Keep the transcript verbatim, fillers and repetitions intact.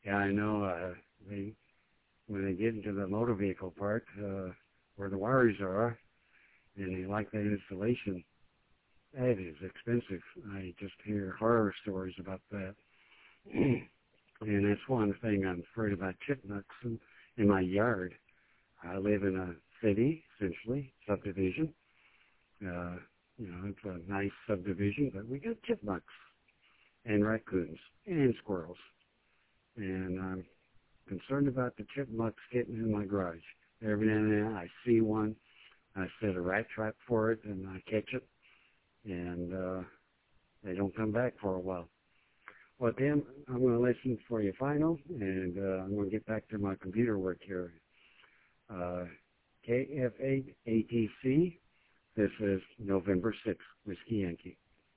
Yeah, I know. Uh, they when they get into the motor vehicle part, uh, where the wires are, and they like that installation, that is expensive. I just hear horror stories about that. And that's one thing I'm afraid about chipmunks in, in my yard. I live in a city, essentially, subdivision. Uh, you know, it's a nice subdivision, but we got chipmunks and raccoons and squirrels. And I'm concerned about the chipmunks getting in my garage. Every now and then I see one, I set a rat trap for it, and I catch it, and uh, they don't come back for a while. Well, Tim, I'm going to listen for your final, and uh, I'm going to get back to my computer work here. Uh, K F eight A T C, this is November sixth, Whiskey Yankee.